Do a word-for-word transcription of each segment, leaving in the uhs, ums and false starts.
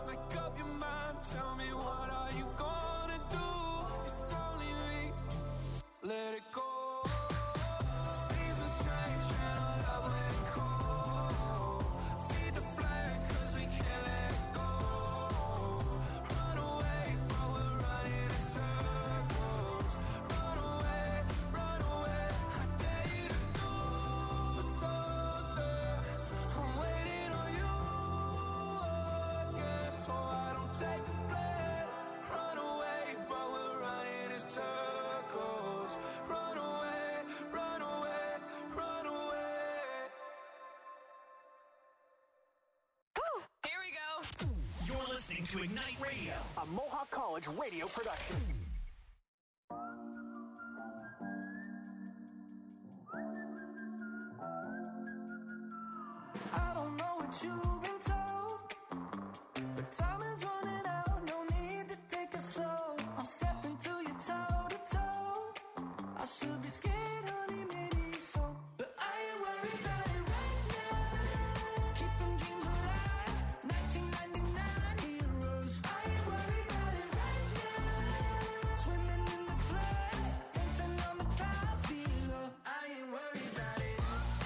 make up your mind. Tell me, what are you gonna do? It's only me. Let it go. To Ignite Radio, a Mohawk College radio production. I don't know what you've been told, but time is running out, no need to take it slow. I'm stepping to you toe to toe. I should be scared, honey, maybe so, but I ain't worried about it right now. Keeping dreams alive, nineteen ninety-nine heroes. I ain't worried about it right now. Swimming in the floods, dancing on the clouds below. I ain't worried about it.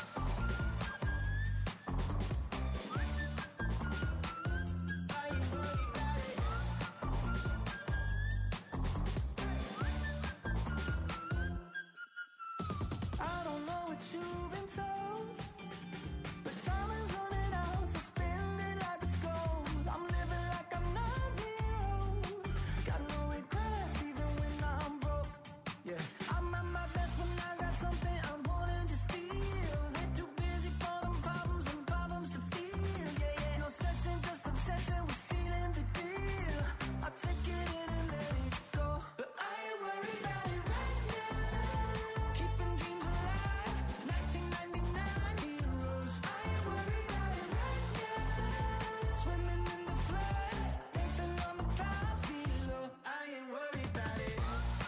I don't know what you've been told, but time is running out, so spend it like it's gold. I'm living like I'm not zeros. Got no regrets even when I'm broke. Yeah, I'm at my best when I got something I wanted to steal. They're too busy for them problems and problems to feel. Yeah, yeah, no stressing, just obsessing with feeling the deal. I take it in and let it go, but I ain't worried about it right now. Keeping dreams alive, nineteen ninety-nine heroes. I ain't worried about it right now. Swimming in the floods, dancing on the clouds below. I ain't worried about it.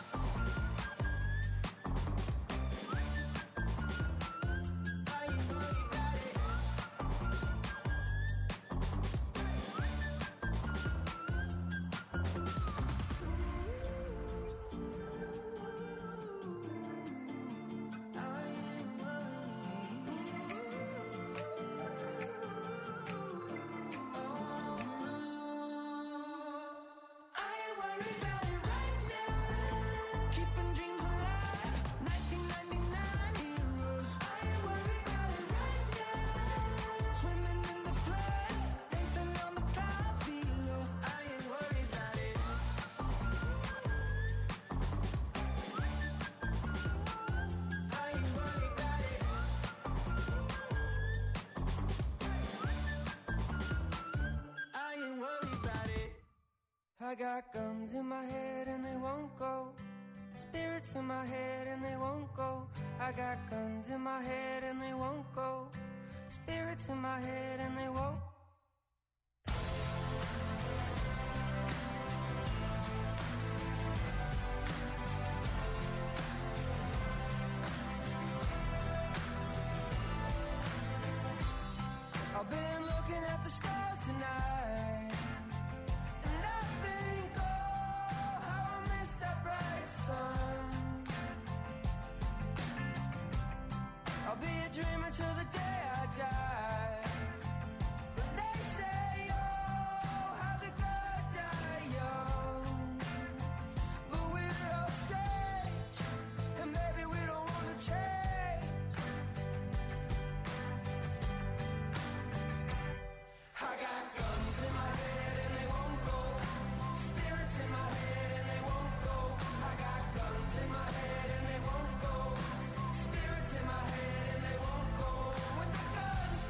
I ain't worried about it. I ain't worried about it right now. Keeping dreams alive, nineteen ninety-nine heroes. I ain't worried about it right now. Swimming in the floods, dancing on the clouds below. I ain't worried about it. I ain't worried about it. I ain't worried about it. I got guns in my head and they won't go. Spirits in my head and they won't go. I got guns in my head and they won't go. Spirits in my head and they won't. I've been looking at the stars tonight, and I think, oh, how I miss that bright sun. I'll be a dreamer till the day I die. But they say, oh, how the good die young. But we're all strange, and maybe we don't want to change. I got guns in my head and they won't go. Spirits in my head and they won't go. I got guns in my head and they won't go. Spirits in my head and they won't go. When the guns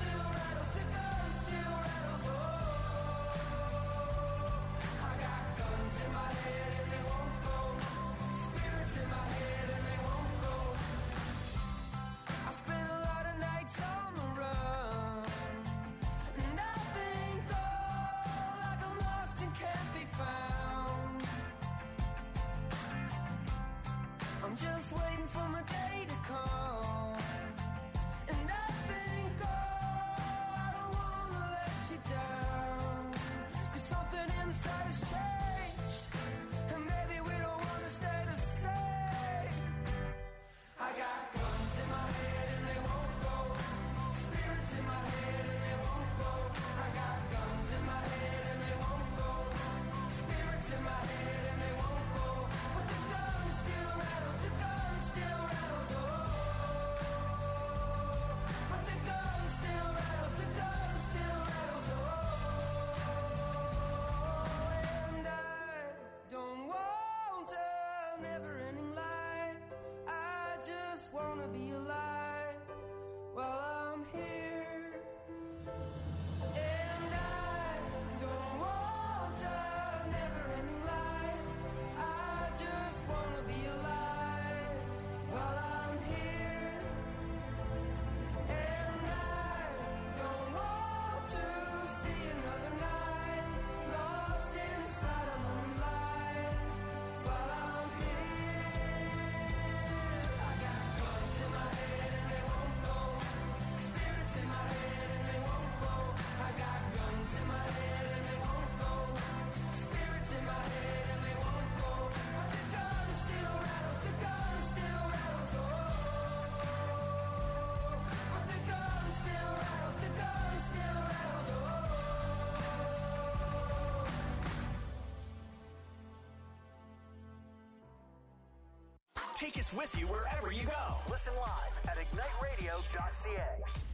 take us with you wherever you go. Listen live at ignite radio dot c a.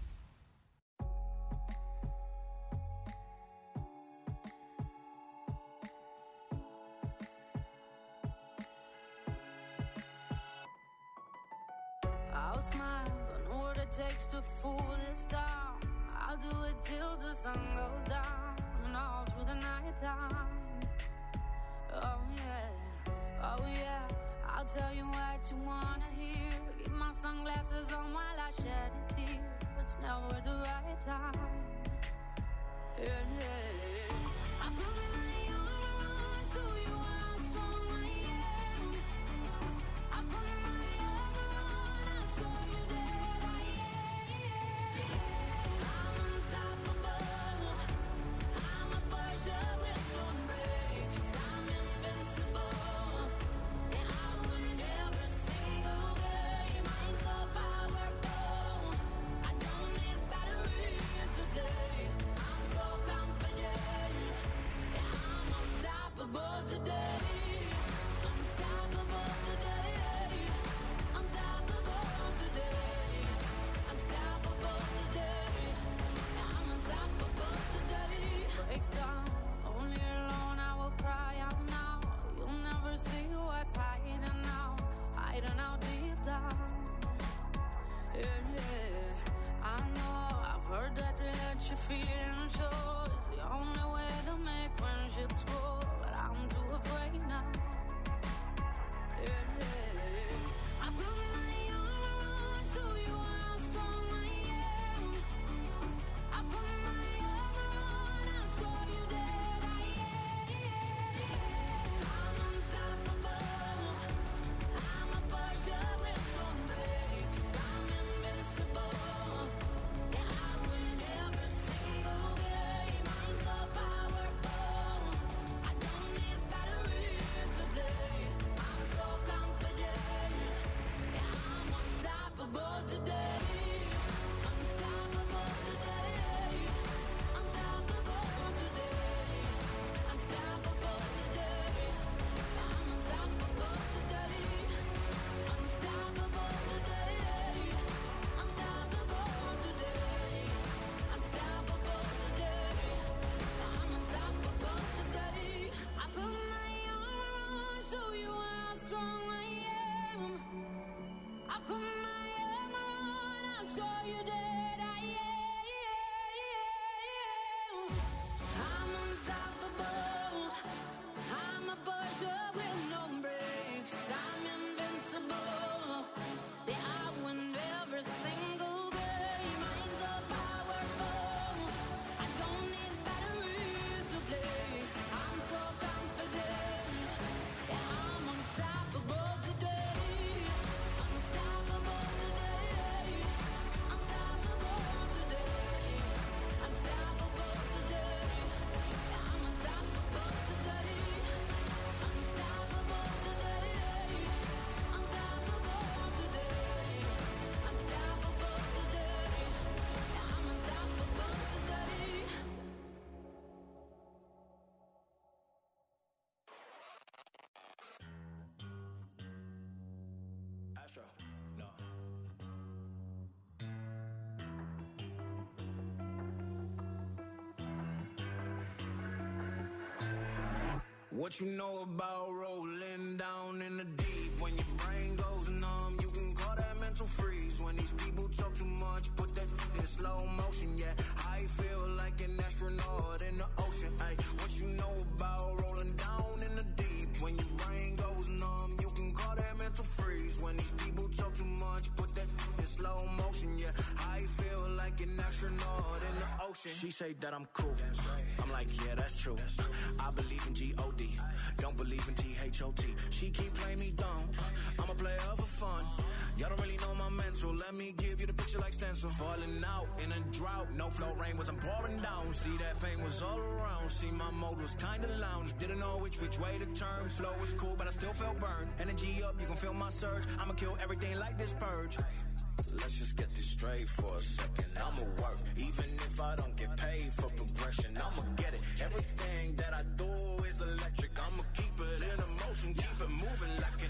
I'll smile, I know what it takes to fool this town. I'll do it till the sun goes down and all through the night time. Oh yeah, oh yeah, I'll tell you what you wanna hear. Keep my sunglasses on while I shed a tear. It's never the right time. Yeah, yeah. I put my armor on, show you how strong I am. I put my armor on, I'll show you that I am. I'm unstoppable. I'm a Persia with no brakes. I'm invincible. And I win every single game. I'm so powerful. I don't need batteries to play. I'm so confident. Yeah, I'm unstoppable today. Unstoppable today. Unstoppable today. Unstoppable today. Yeah, I'm unstoppable today. Break down, only alone I will cry out now. You'll never see what's hiding out, hiding out deep down. Yeah, yeah. I know, I've heard that to let you feel and show is the only way to make friendships grow, but I'm too afraid now. Yeah, yeah. I put my armor on, show you how strong I am. I put my armor on, I'll show you that I am. I'm unstoppable. I'm a Persia with no brakes. I'm invincible. Yeah, I win every single game. I'm so powerful. I don't need batteries to play. I'm so confident. Yeah, I'm unstoppable today. Unstoppable today. Unstoppable today. Unstoppable today. I'm unstoppable today. Unstoppable today. Unstoppable today. Unstoppable today. I'm unstoppable today. I put my armor on, show you how strong I am. I put my armor on, I'll show you that I am. I'm unstoppable. I'm a Persia with no brakes. I'm invincible. Yeah, I win every single game. I'm so powerful. I don't need batteries to play. I'm so confident. Yeah, I'm unstoppable today. Unstoppable today. Unstoppable today. Unstoppable today. Yeah, I'm unstoppable today. Unstoppable today. Unstoppable today. Unstoppable today. Yeah, I'm unstoppable today. Astro, no. What you know about rolling down in the deep? When your brain goes numb, you can call that mental freeze. When these people talk too much, put that in slow motion, yeah. I feel like an astronaut in the ocean, ay. What you know about rolling down in the deep? When your brain goes numb, you can call that mental freeze. When these people talk too much, put that in slow motion, yeah. I feel like an astronaut in the ocean. She say that I'm cool. I'm like, yeah, that's true. I believe in G O D, don't believe in T H O T. She keep playing me dumb. I'm a player for fun. Y'all don't really know my mental. Let me give you the picture like stencil. Falling out in a drought. No flow rain wasn't pouring down. See, that pain was all around. See, my mode was kinda lounge. Didn't know which which way to turn. Flow was cool, but I still felt burned. Energy up, you can feel my surge. I'ma kill everything like this purge. Let's just get this straight for a second. I'ma work, even if I don't get paid for progression. I'ma get it. Everything that I do is electric. I'ma keep it in motion, keep it moving like kinetic.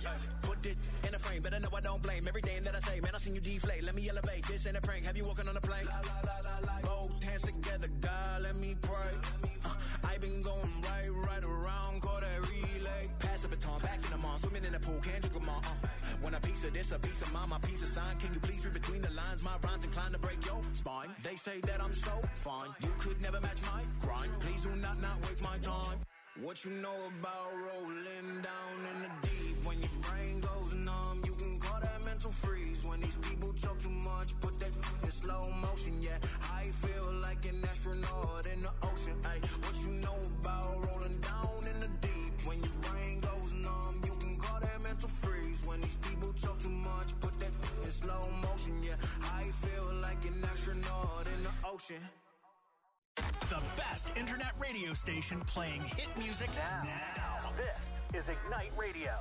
Put it in a frame, better know I don't blame everything that I say. Man, I seen you deflate. Let me elevate. This ain't a prank. Have you walking on a plane? Both hands together, God, let me pray. Uh, I been going right, right around, call that relay. Pass the baton, back in the mall, swimming in the pool, can't drink them all. Uh, when a piece of this, a piece of mine, my piece of sign. Can you please read between the lines? My rhymes inclined to break your spine. They say that I'm so fine, you could never match my grind. Please do not not waste my time. What you know about rolling down in the deep? When your brain goes numb, you can call that mental freeze. When these people talk too much, put that in slow motion. Yeah, I feel like an astronaut in the ocean. Ay, what you know about rolling down in the deep? When your brain goes numb, you can call that mental freeze. When these people talk too much, put that in slow motion. Yeah, I feel like an astronaut in the ocean. The best internet radio station playing hit music now. now. This is Ignite Radio.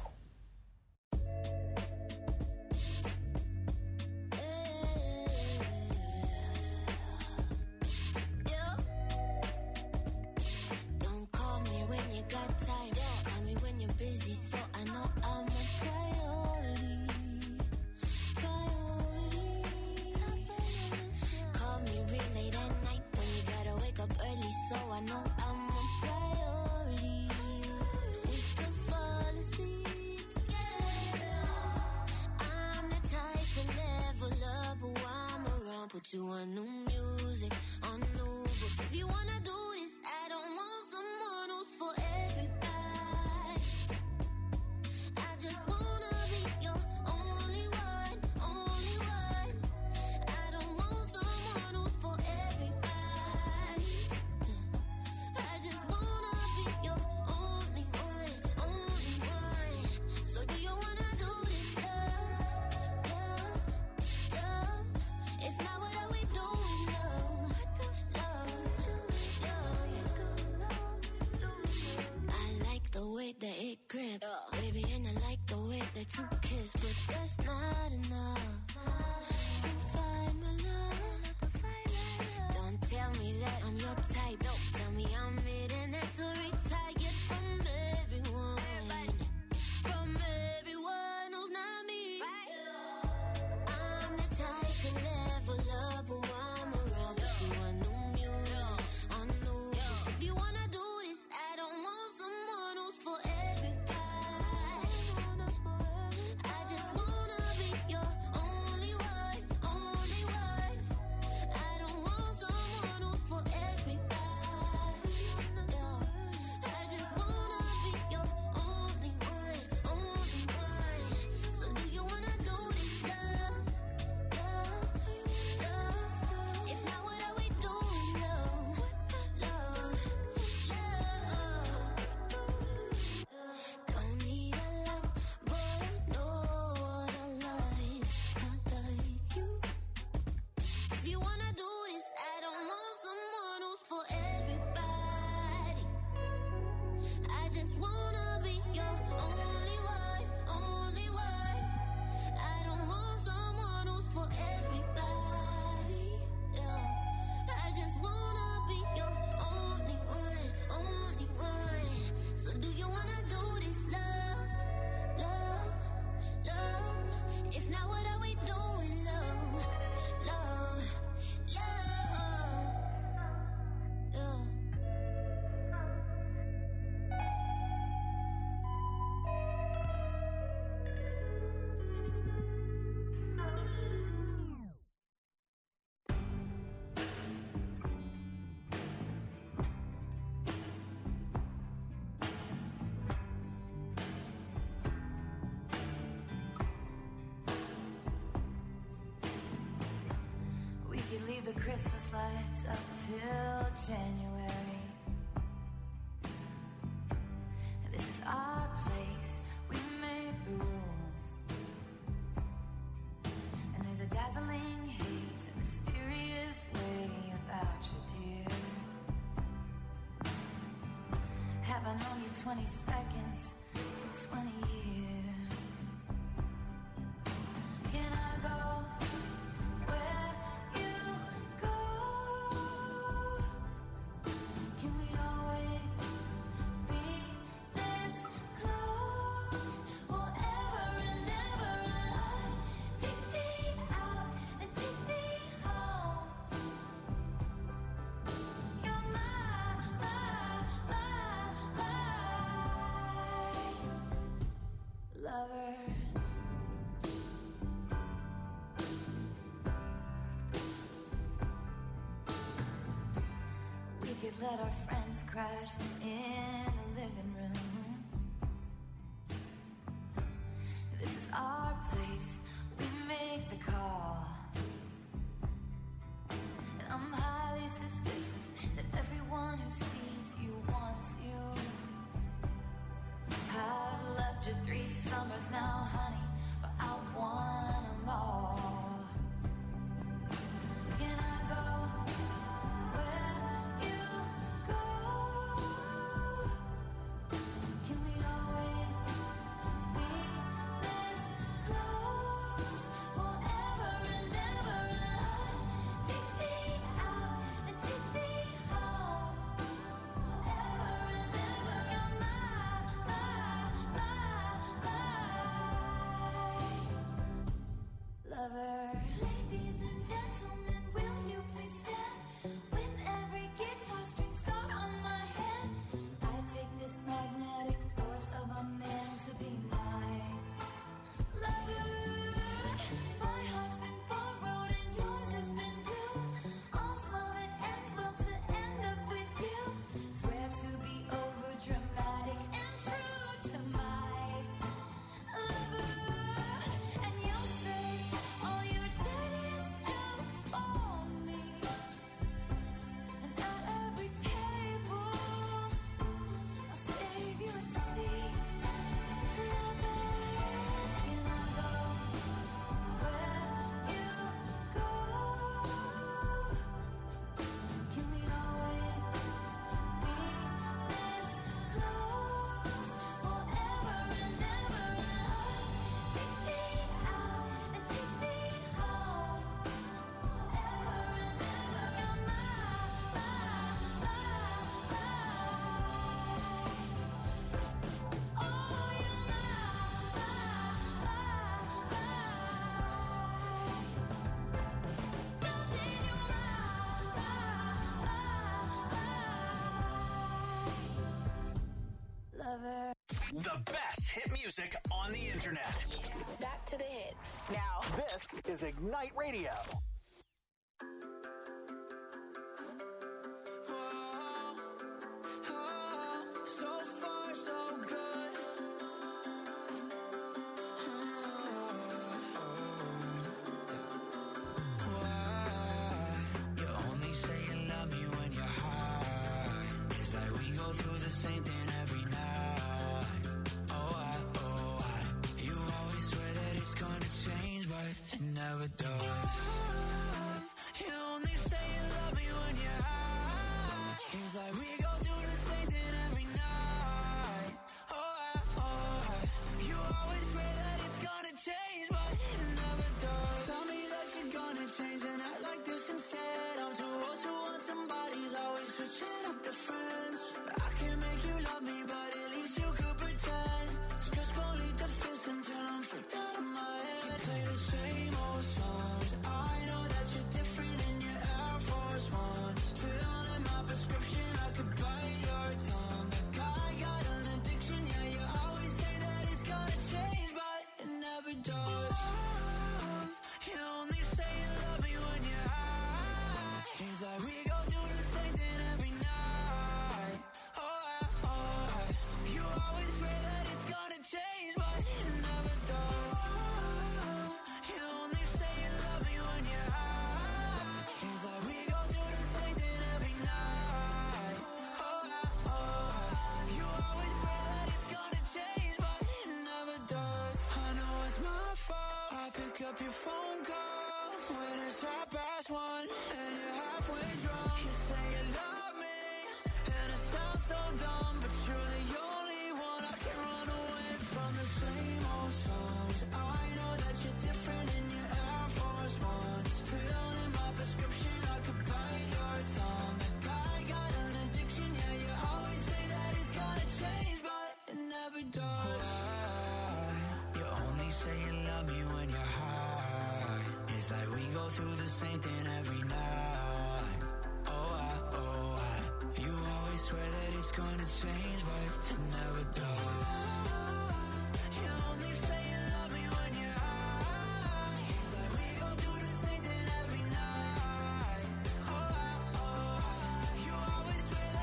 Don't call me when you got time. Call me when you're busy, so I know I'm a priority. Priority. Call me real late at night when you gotta wake up early, so I know I'm a priority. We can fall asleep. I'm the type to level up, but while I'm around, put you on new music, on new books. If you wanna do this, I don't want someone who's for everybody. I just wanna be your only one, only one. I don't want someone who's for everybody. I just wanna be your only one, only one. So do you wanna do this, love, love, love? If not, what are we doing, love, love, love? I like the way that it grip, baby, and I like the way that you kiss, but that's not enough to find my love. Don't tell me that I'm your type. Tell me I'm it and that to retire from everyone, from everyone who's not me. I'm the type to level up, but while I'm around, put you on new music, on new books. If you wanna do this, I don't want someone who's for everybody. I just wanna be your only one, only one. I don't want someone who's for everybody. Yeah. I just wanna be your only one, only one. So do you wanna do this, love, love, love? If not, what are we doing, love, love, love? Don't need a love, but I know what I like. I like you. If you wanna do this, I don't want someone who's for everybody. I just wanna be your only one, only one. I don't want someone who's for everybody. Yeah. I just wanna be your only one, only one. So do you wanna do this, love, love, love? If not, what are we doing, love, love, love? Yeah. We could leave the Christmas lights up till January. This is our place, we made the rules. And there's a dazzling haze, a mysterious way about you, dear. Have I known you twenty seconds or twenty years? Can I go where you go? Can we always be this close? Whatever let our friends crash in the living room. This is our place, we make the call. And I'm highly suspicious that everyone who sees you wants you. I've loved you three summers now, honey, but I want them all. Can I go where you go? Can we always be this close forever and ever? And take me out and take me home forever and ever. You're my, my, my lover. Ladies and gentlemen, will you please stand with every guitar string scar on my head? I take this magnetic force of a man to be my lover. My heart's been borrowed and yours has been blue. All's well that ends well to end up with you. Swear to be over dramatic and true to my lover. And you'll say all your dirtiest jokes for me. And at every table I'll save you a seat. Lover, can I go where you go? Can we always be this close forever and ever? Take me out and take me home forever and ever. You're my, my, my, my. Oh, you're my, my, my, my. Darling, you're my, my, my, my. Lover. The best hit music on the internet. Back to the hits. Now, this is Ignite Radio. So far, so good. Why? You only say you love me when you're high. It's like we go through the same thing every night. Oh, I, oh, I. You always swear that it's gonna change, but it never does. You only say you love me when you're high. It's like we go through the same thing every night. Oh, I, oh, I. You always swear that it's gonna change, but it never does. Tell me that you're gonna change and act like this instead. I'm too old to want somebody's always switching up the friends. I can make you love me, but at least you could pretend. Stress gon' lead to fist until I'm freaked out of my head. Play the same old songs. I know that you're different in your Air Force Ones. Fill in my prescription, I could bite your tongue. That guy got an addiction, yeah, you always say that it's gonna change, but it never does. You only say you love me when you're high. It's like we go through the same thing every night. Oh, I, oh, I. You always swear that it's gonna change, but it never does. You only say you love me when you're high. It's like we go through the same thing every night. Oh, I, oh, I. You always swear that it's gonna change, but it never does. I know it's my fault. I pick up your phone calls when it's half past one and you're halfway drunk. You say you love me and it sounds so dumb, but you're the only one I can run away from. The same old songs. I know that you're different in your Air Force Ones. Fill in my prescription, I could bite your tongue. That guy got an addiction, yeah, you always say that it's gonna change, but it never does. You only say you love me when you're high. It's like we go through the same thing every night. Oh, I, oh, I. You always swear that it's gonna change, but it never does. You only say you love me when you're high. It's like we go through the same thing every night. Oh, I, oh, I. You always swear that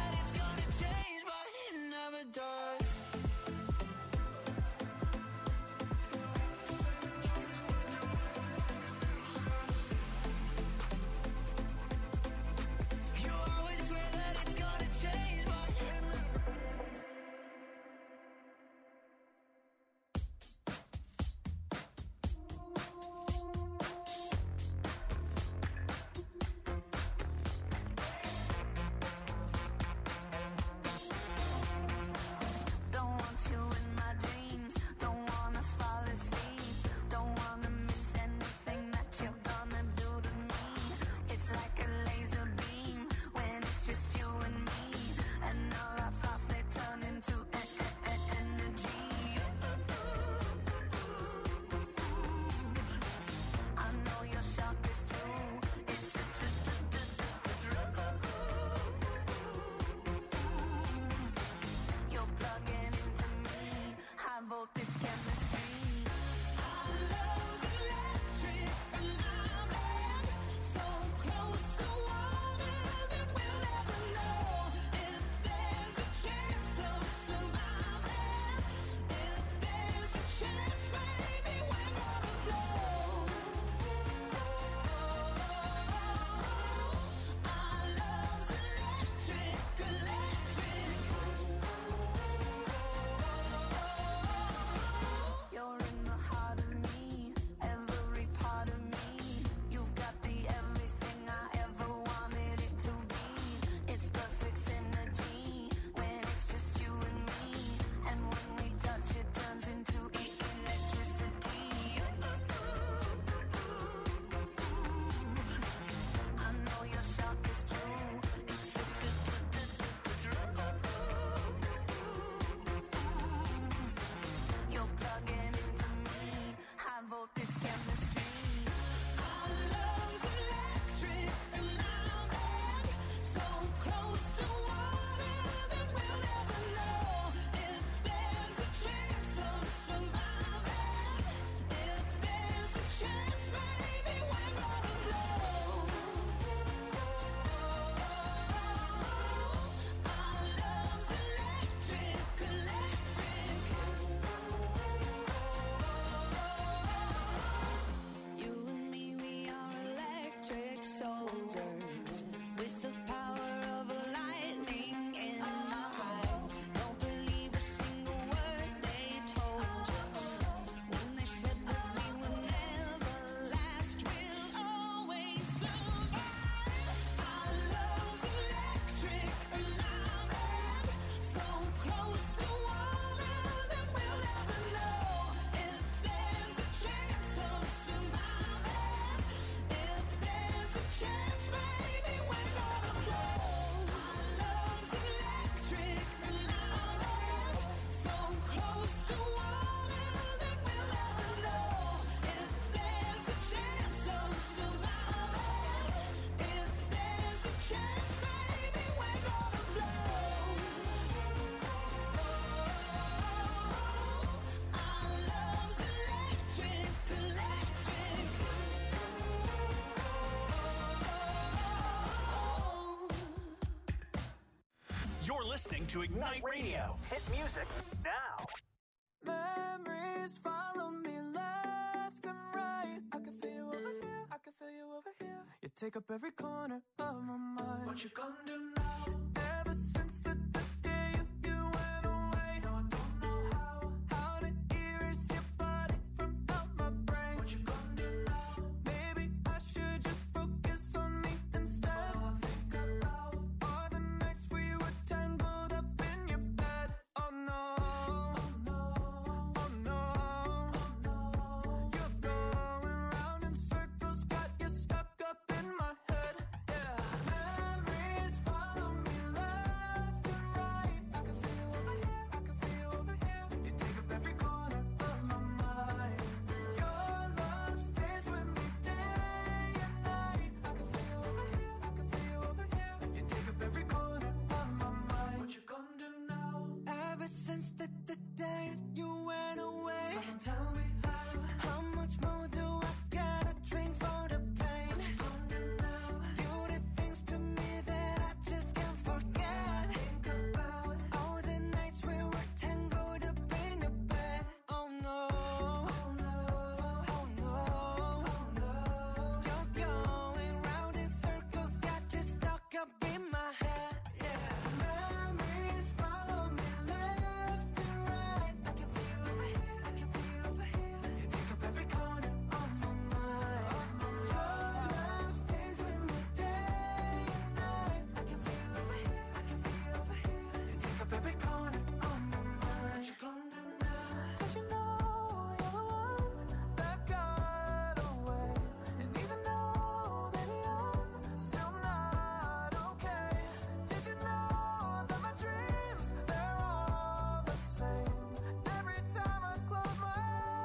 listening to Ignite Radio. Hit music now. Memories follow me left and right. I can feel you over here, I can feel you over here. You take up every corner of my mind. What you gonna do now? Ever since the, the day you, you went away, no, I don't know how, how to erase your body from out my brain. What you gonna do now? Maybe I should just focus on me instead. All I think about are the nights we were tangled up in your bed. Oh no, oh no, oh no, oh no. You're going round in circles, got you stuck up in my head. Yeah, memories follow me left and right. I can feel you over here, I can feel you over here. You take up every corner of my mind. Your love stays with me day and night. I can feel you over here, I can feel you over here. You take up every corner of my mind. What you gonna do now? Ever since the, the day you went away, someone tell me how. How much more do I gotta drink for the pain? What you gonna do now? You did things to me that I just can't forget. Think about all the nights we were tangled up in your bed. Oh no, oh no, oh no, oh no. You're going round in circles, got you stuck up in my head. Yeah, memories follow me left and right. I can feel you over here, I can feel you over here. You take up every corner of my mind. Your love stays with me day and night. I can feel you over here, I can feel you over here. You take up every corner of my mind. What you gonna do now? Did you know you're the one that got away? And even though, baby, I'm still not okay. Did you know that my dreams, they're all the same? Every time I close my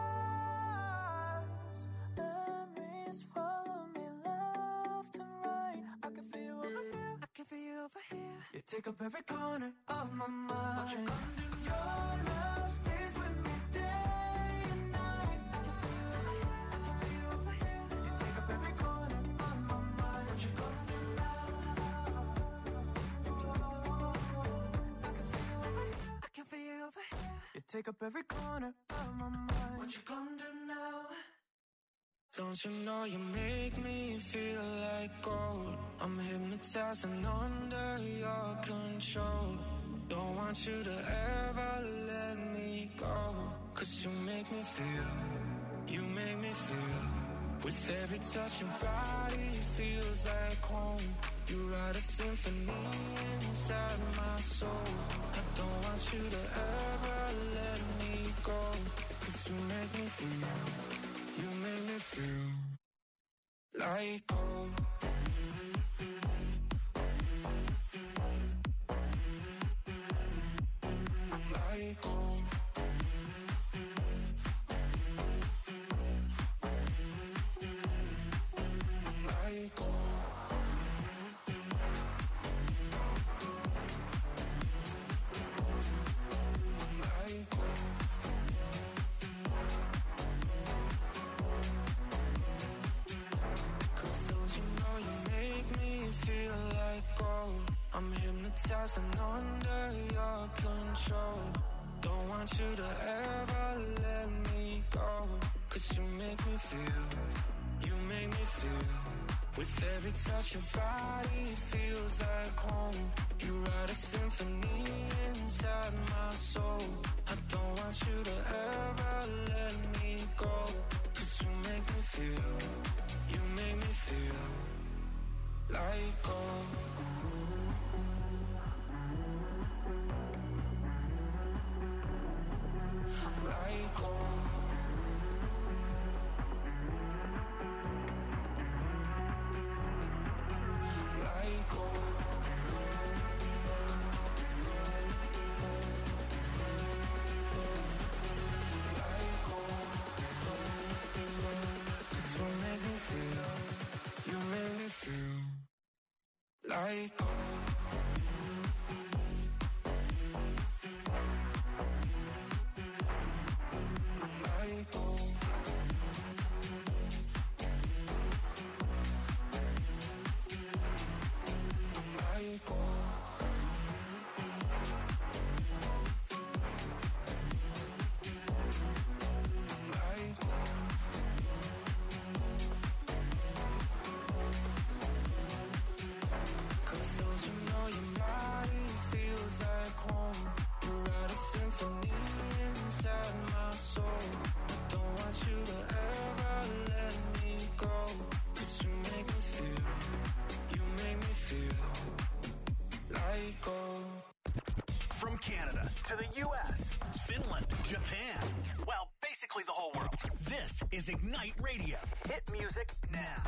eyes, memories follow me left and right. I can feel you over here, I can feel you over here. You take up every corner of my mind. What you gonna do? Your love stays with me day and night. I can feel you over here, I can feel you over here. You take up every corner of my mind. What you gonna do now? I can feel you over here, I can feel you over here. You take up every corner of my mind. What you gonna do now? Don't you know you make me feel like gold? I'm hypnotized and under your control. Don't want you to ever let me go. Cause you make me feel, you make me feel. With every touch your body feels like home. You write a symphony inside my soul. I don't want you to ever let me go. Cause you make me feel, you make me feel like gold. Like gold. Like gold. Like gold. Cause don't you know you make me feel like gold? I'm hypnotized and under your control. Don't want you to ever let me go. Cause you make me feel, you make me feel. With every touch your body feels like home. You write a symphony inside my soul. I don't want you to ever let me go. Cause you make me feel, you make me feel like gold. Like gold. Like gold. Like gold. Cause you make me feel, you make me feel like gold. Like gold. Like gold. to the U S, Finland, Japan. Well, basically the whole world. This is Ignite Radio. hit music Now.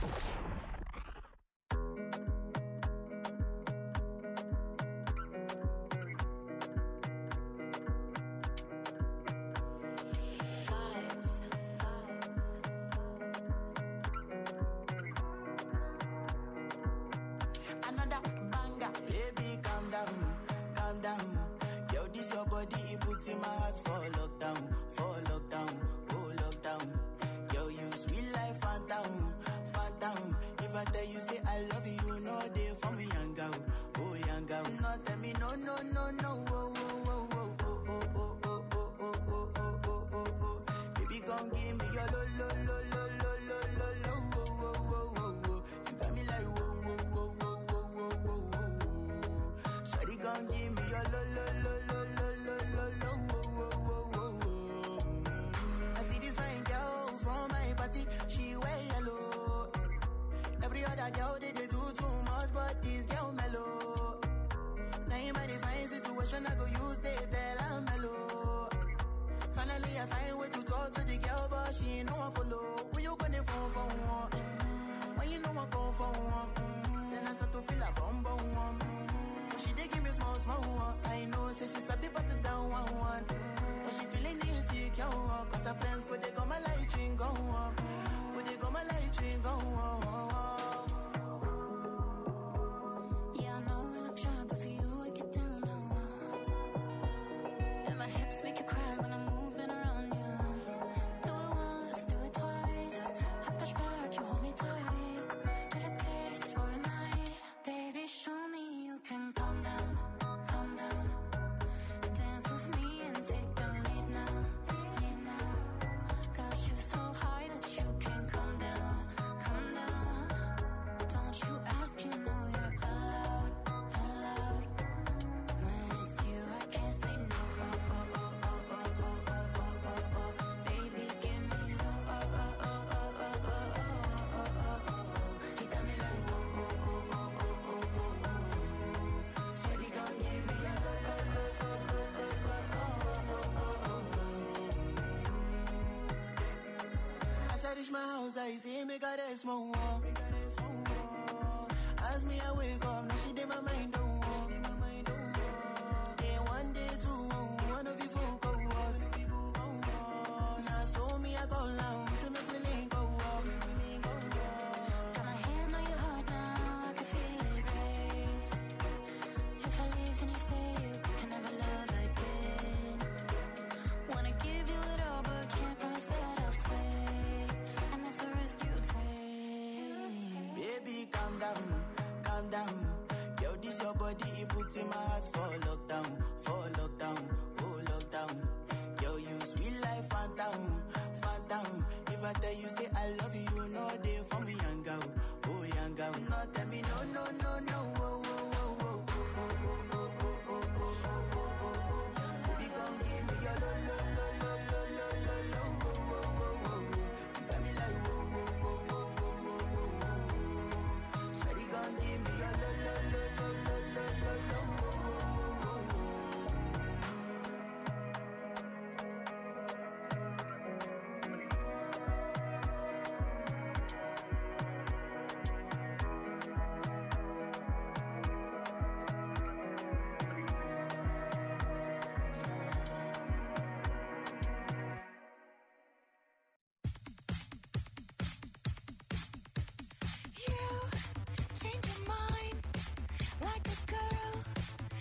Another banger, baby, calm down, calm down. Yo, this your body, it puts in my heart for lockdown, for lockdown, oh lockdown. Yo, you sweet life, phantom, phantom. If I tell you say I love you, you know they for me, young girl, oh young girl. No, tell me no, no, no, no, oh, oh, oh, oh, oh, oh, oh, oh, oh, oh, oh, oh, oh, oh, oh. Baby, come give me your lo, lo, lo, lo, lo, lo, lo, lo, oh, oh, oh, oh, oh. You got me like whoa, whoa, whoa, whoa, whoa, whoa, whoa, whoa. Shawty, come give me your lo, lo, lo, lo, lo, lo, lo, lo, oh, oh, oh, oh, oh. I see this fine girl from my party, she wear yellow. Every other girl they, they do too much, but this girl mellow. Now in my divine situation, I go use they tell I'm mellow. Finally, I find way to talk to the girl, but she ain't no one follow. When you gonna phone for one? Mm-hmm. When you know I come for one? Mm-hmm. Then I start to feel a bum bum one. Mm-hmm. But she dey give me small small one. I know, say she start to pass it down one one. Mm-hmm. But she feeling insecure, one. Cause her friends could they go my light ring go on. Could they go my light ring go on. Yeah, I know I look shy, but for you I get down low. And my hips make you cry when I'm moving around you. Do it once, do it twice. I push back, you hold me tight. Get a taste for a night. Baby, show me you can calm down, calm down. Dance with me and take the lead now, lead now. Got you so high that you can't calm down, calm down. Don't you ask, you know you're allowed, allowed. When it's you, I can't say no. Oh, oh, oh, oh, oh, oh, oh, oh, oh, oh. Baby, give me low. Oh, oh, oh, oh, oh, oh, oh, oh, oh, oh. You got me like whoa, whoa, whoa, whoa, whoa, whoa, whoa, whoa. Shawty gon' give me a low, low, low, low, low, low, low, oh, oh, oh, oh. As I reach my house, I see me got a small wall. Me got a small wall. As me I wake up, now she did my mind don't walk. Day one, day two, one of you folk go us. Now so me I go down, so me feeling go up. Got my hand on your heart now, I can feel it race. If I leave, then you say you can never love again. Wanna give you it all, but can't promise that I'll stay. And that's a risk you take. Baby, calm down, calm down. Yo, this your body, it puts in my heart for lockdown, for lockdown, oh lockdown. Yo, you sweet life, phantom, phantom. If I tell you say I love you, you know they for me, young girl, oh young girl. No, tell me no, no, no, no, oh, oh, oh, oh, oh, oh, oh, oh, oh, oh, oh, oh, oh, oh. Baby, come give me your lo, lo, lo, lo, lo, lo, lo, lo, oh, oh, oh, oh, oh. You got me like whoa, whoa, whoa, whoa, whoa, whoa, whoa, whoa. Shawty gon' give me your lo, lo, lo, lo, lo, lo, lo, lo, oh, oh, oh, oh, oh. You change your mind like a girl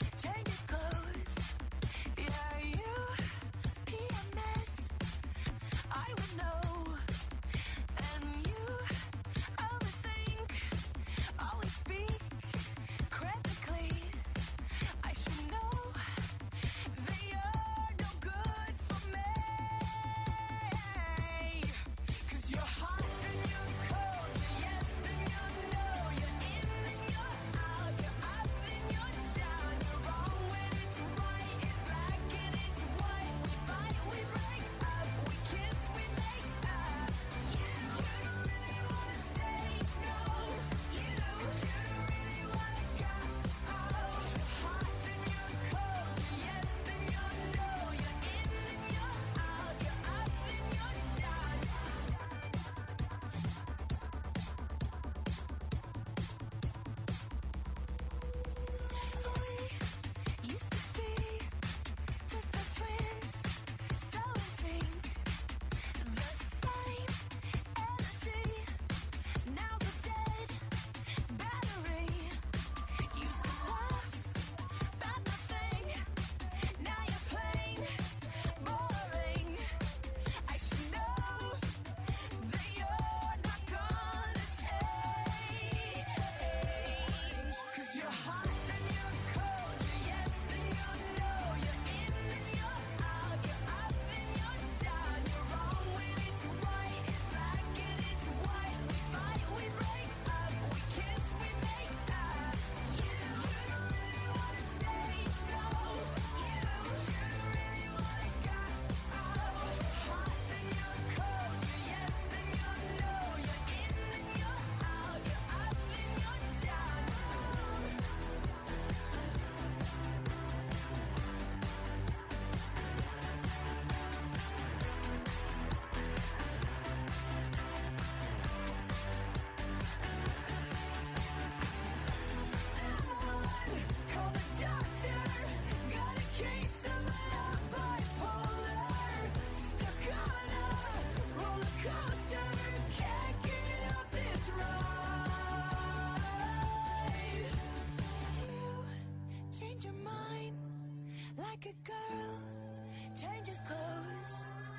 like a girl changes clothes.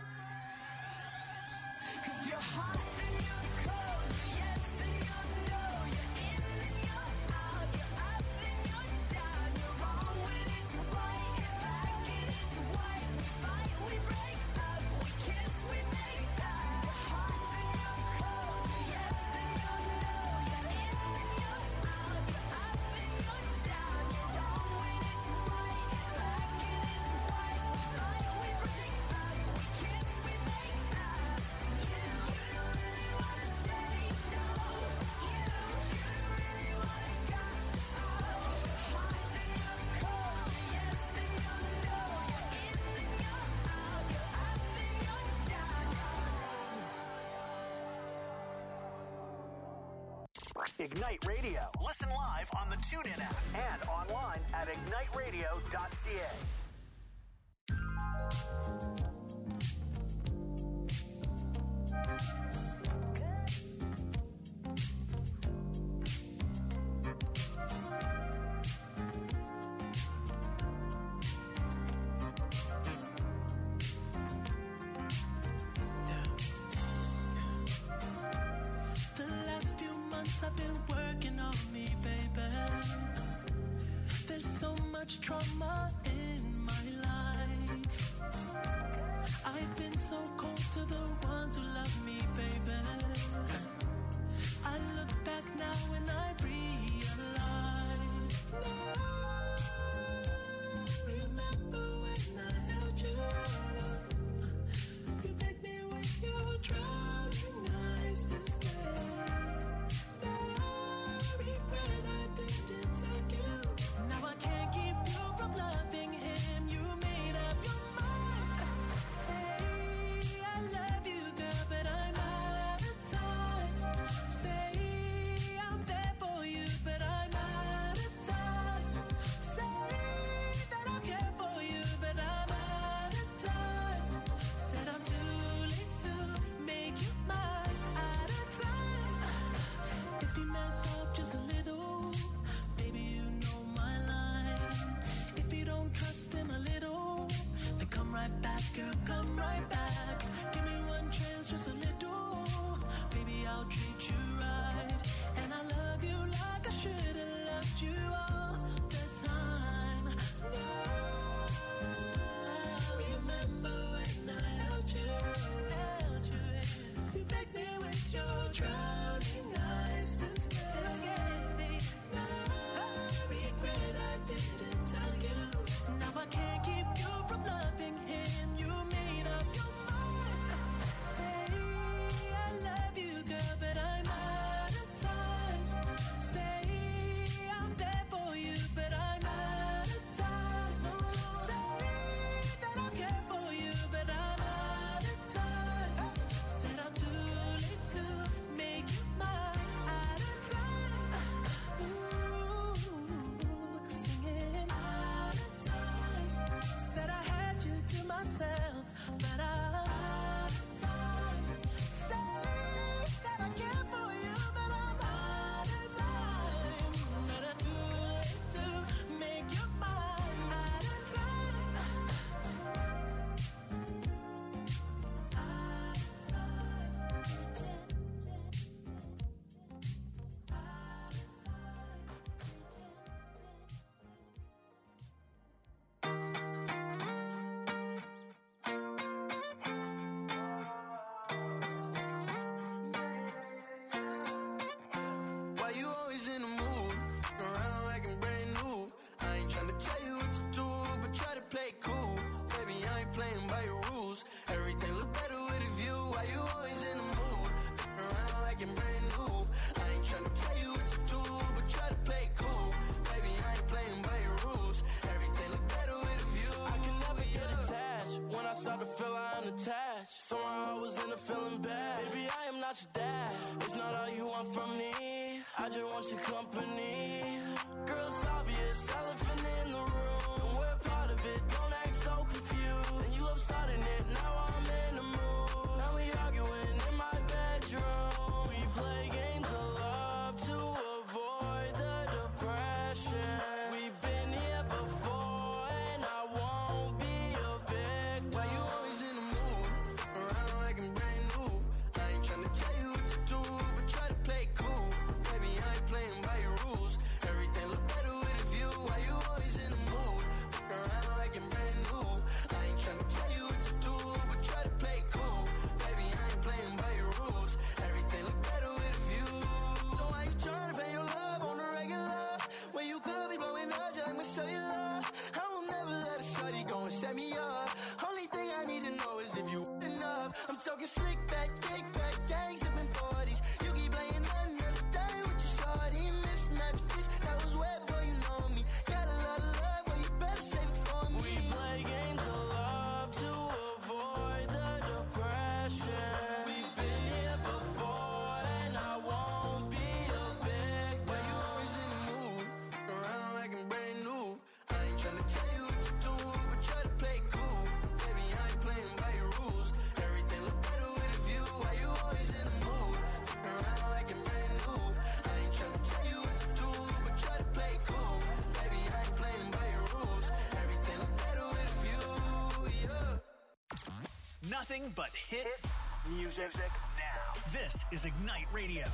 'Cause you're hot and you're cold, you're yes then you're no, you're in and you're out, you're up and you're down, you're wrong when it's right, it's black and it's white. We fight, we break up, we kiss, we make up. You're hot and you're cold, you're yes then you're no, you're in and you're out, you're up and you're down, you're wrong when it's right, it's black and it's white. We fight, we break up, we kiss, we make up. You, you don't really wanna stay, no. You, you don't really wanna go. Oh, you're hot then you're cold, you're yes then you're no, you're in and you're out, you're up and you're down. Ignite Radio. Listen live on the TuneIn app. And online at ignite radio dot c a. The last few months I've been working on me, baby. There's so much trauma in my life. I've been so cold to the ones who love me, baby. I look back now and I realize. Remember when I held you? You begged me with your drowning eyes to stay. No regret I didn't take you. Now I can't keep you from loving him. You made up your mind. Say I love you, girl, but I'm out of time. Say I'm there for you, but I'm out of time. Say that I care for you, but I'm out of time. Said I'm too late to make you mine. Out of time. If you mess up just a little, baby, you know my line. If you don't trust him a little, then come right back, girl, come right back. Give me one chance, just a little. Baby, I'll treat you right. And I love you like I should have loved you all the time. Now, remember when I held you? Held you. You begged me with your drowning eyes to stay. No regret I didn't tell you. Now I can't keep you from loving him. You made up your mind. Say I love you, girl, but I'm out of time. Say I'm there for you, but I'm out of time. Say that I care for you, but I'm out of time. Said I'm too late to make you mine. Out of time. Ooh, singing out of time. Said I had you to myself, but I'm out of time. Say that I care for you, but I'm out of time. But I'm too late to make you mine. Out of time. Out Why you always in the mood? Around like I'm brand new. I ain't tryna tell you what to do, but try to play it cool. Baby, I ain't playing by your rules. Everything look better with a view. Why you always in the mood? Around like I'm brand new. I ain't tryna tell you what to do, but try to play it cool. Baby, I ain't playing by your rules. Everything look better with a view. I can never get attached. When I start to feel I'm unattached, somehow I was in a feeling bad. Baby, I am not your dad. It's not all you want from me. I just want your company. Girl, it's obvious, elephant in the room. We're part of it, don't act so confused. And you love starting it, now I'm in the mood. Now we arguing in my bedroom. We play games of love to avoid the depression. We've been here before and I won't talking slick back, kick back, gang sipping forties. You keep playing another day with your shorty. Mismatch fish, that was wet before you know me. Got a lot of love, but you better save it for me. We play games of love to avoid the depression. We've been here before, and I won't be a victim. Why you always in the mood? Fuck around like I'm brand new. I ain't tryna tell you what to do, but try to play cool. Baby, I ain't playing by your rules. Everything look better with a view. Why you always in the mood? Fuck around like I'm brand new. I ain't tryna tell you what to do, but try to play cool. Baby, I ain't playing by your rules. Everything look better with a view, yeah. Nothing but hit Music now. This is Ignite Radio.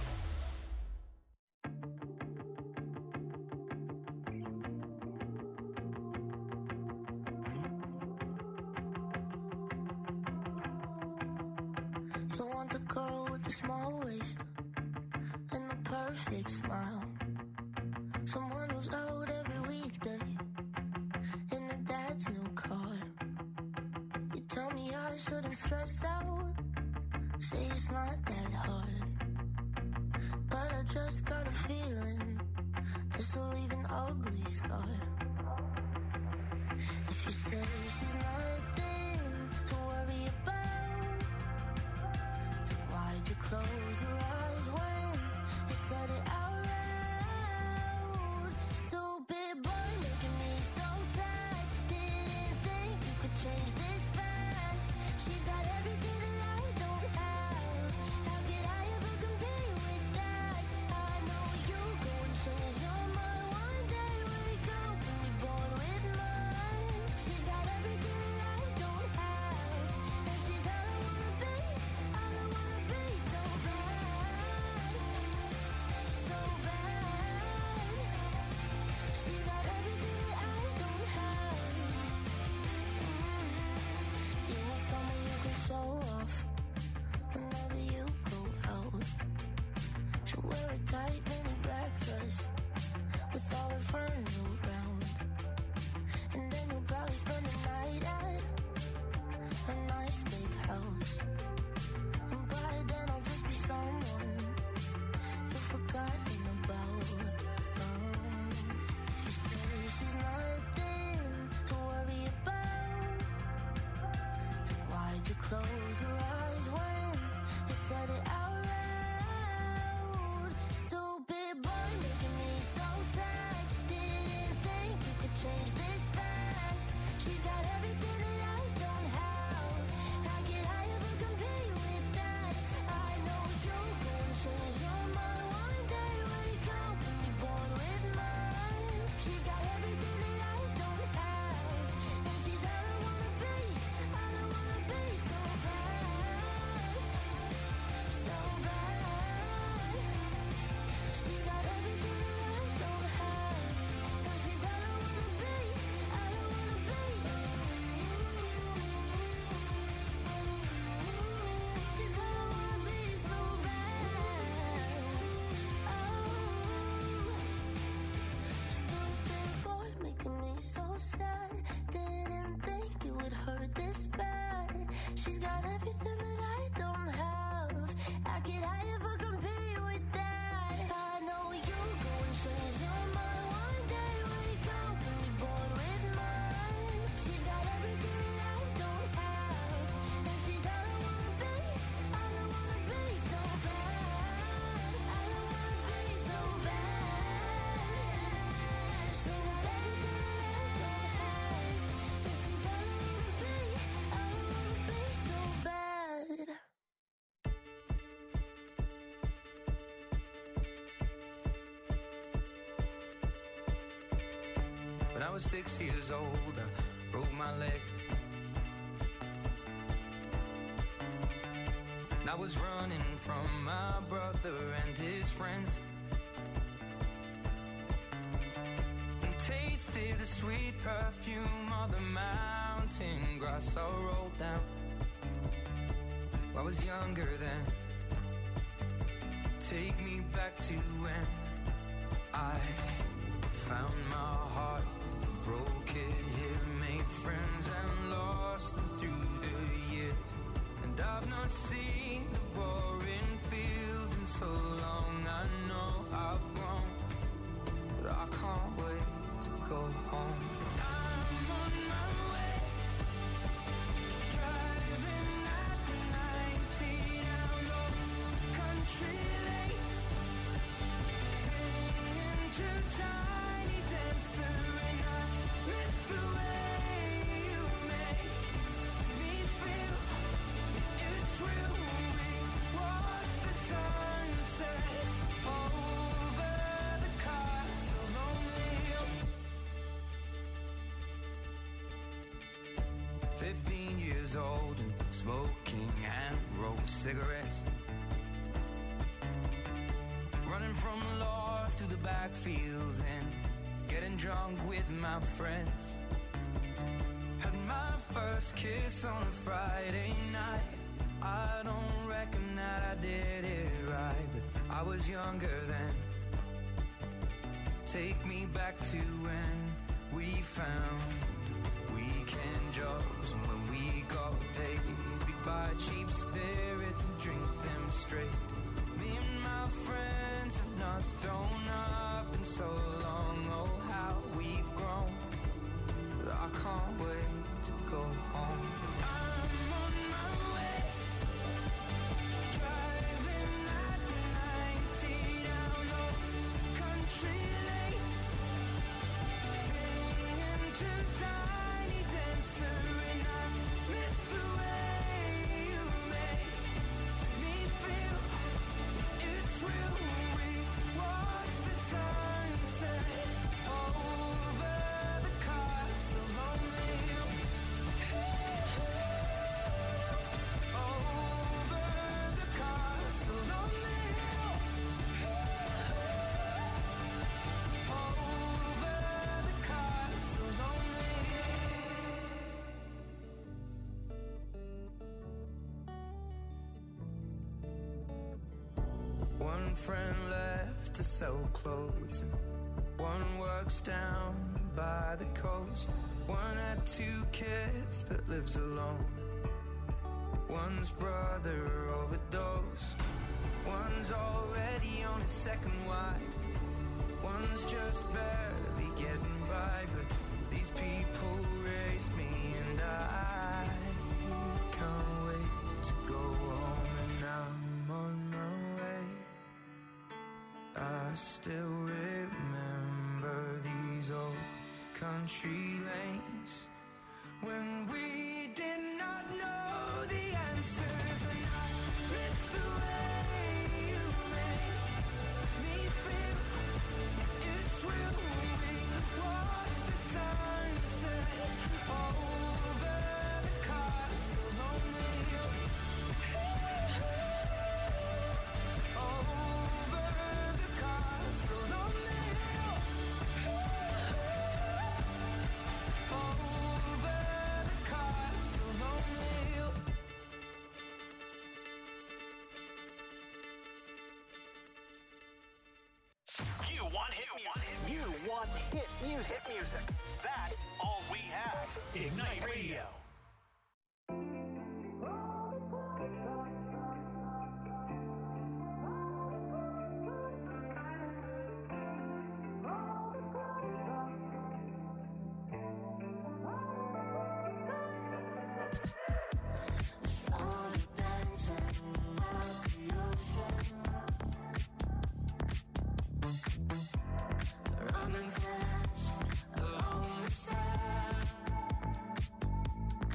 You want the girl with the small waist and the perfect smile. Someone who's out every weekday in her dad's new car. You tell me I shouldn't stress out, say it's not that hard. But I just got a feeling this will leave an ugly scar. If you say she's nothing to worry about, then why'd you close your eyes when you said it out loud? Stupid boy making me so sad. Didn't think you could change this fast. She's got everything that I don't have. How could I ever compete with that? I know you go and change your mind one day. Wake up and be born with mine. She's got everything that I don't have, and she's all I wanna be, all I wanna be. So bad, so bad. She's got everything that I don't have. You want someone you can show off whenever you go out. She'll wear a tight mini black dress with all her friends around, and then you'll probably spend the night at a nice big house. And by then I'll just be someone you've forgotten about. Um, if you say she's nothing to worry about, then why'd you close your eyes when you said it out loud? Stupid boy making me so sad. Didn't think you could change this fast. She's got everything that I don't have. How could I ever compete with that? I know you'll go and change your mind one day. Wake up and be born with mine. She's got everything that I don't have, and she's all I wanna be, all I wanna be. So bad, so bad. She's got everything that I don't have, and she's all I wanna be, all I wanna be. She's all I wanna be, so bad. Oh, stupid boy making me so sad. Didn't think it would hurt this bad. She's got everything that I don't have. How could I ever compete with that? I know you go and change your mind one day. Wake up and be born with mine. She's got everything that I don't have, and she's all I wanna be, all I wanna be. So bad, all I wanna be. So bad. She's got everything that I don't have, and she's all I wanna be, all I wanna be. So bad. When I was six years old, I broke my leg. And I was running from my brother and his friends, and tasted the sweet perfume of the mountain grass I rolled down. I was younger then. Take me back to when I found my heart, broke it here, made friends and lost them through the years. And And I've not seen the boring fields in so long. I know I've grown, but I can't wait to go home. I'm on my way, driving at ninety down those country lanes, singing to Tiny Dancer, and I miss the way you make me feel. It's real. We watch the sunset over the castle O'Neill. Fifteen years old and smoking hand-rolled cigarettes, running from the law through the backfields and getting drunk with my friends. Had my first kiss on a Friday night. I don't reckon that I did it right, but I was younger then. Take me back to when we found weekend jobs, and when we got paid, we'd buy cheap spirits and drink them straight. Me and my friends have not thrown up in so long. Oh, how we've grown, but I can't wait to go home. I'm on my way, driving at ninety down those country lanes, singing to Tiny Dancer, and I miss the way you make me feel. It's real. We watch the sunset over the castle O'Neill. Over the castle O'Neill. Over the castle O'Neill. One friend left to sell clothes, and one works down by the coast. One had two kids but lives alone. One's brother overdosed. One's already on his second wife. One's just barely getting by, but these people raised me, and I can't wait to go home. And I'm on my way. I still remember these old country lanes when we did not know the answers, and I miss the way you make me feel. It's real. We watch the sunset over the castle O'Neill. Over the castle O'Neill. Over the castle O'Neill. You want hit music. You want hit music. Hit music. That's all we have. Ignite Radio. Running fast along the sand.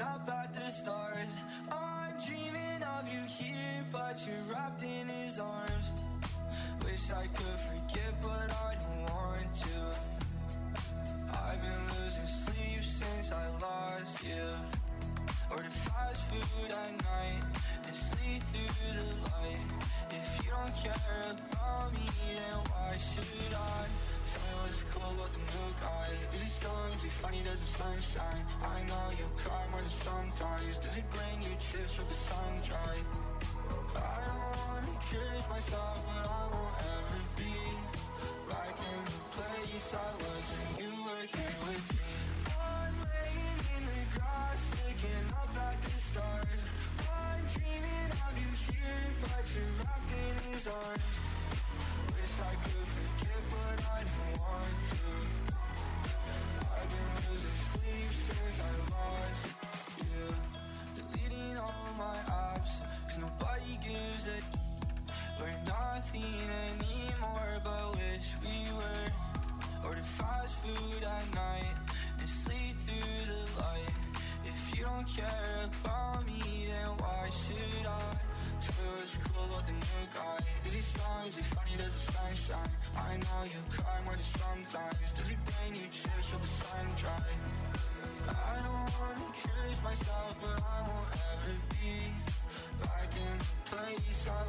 up at the stars. I'm dreaming of you here, but you're wrapped in his arms. Wish I could forget, but I don't want to. I've been losing sleep since I lost you. Order fast food at night and sleep through the light. If you don't care about me, then why should I? Tell me what's cool about the new guy. Is he strong? Is he funny? Does the sunshine? I know you cry more than sometimes. Does he bring you chips with the sun dry? I don't wanna curse myself, but I won't ever be back in the place I was when you were here with me. I'm laying in the grass, looking up at the stars. I'm dreaming of you here, but you're wrapped in his arms. Wish I could forget, but I don't want to. I've been losing sleep since I lost you. Deleting all my apps, cause nobody gives a. We're nothing anymore, but wish we were. Order fast food at night and sleep through the light. If you don't care about me, then why should I? Tell me what's cool about the new guy. Is he strong? Is he funny? Does the sun shine? I know you cry more than sometimes. Does he bring you chips with the sun dry? I don't wanna curse myself, but I won't ever be back in the place I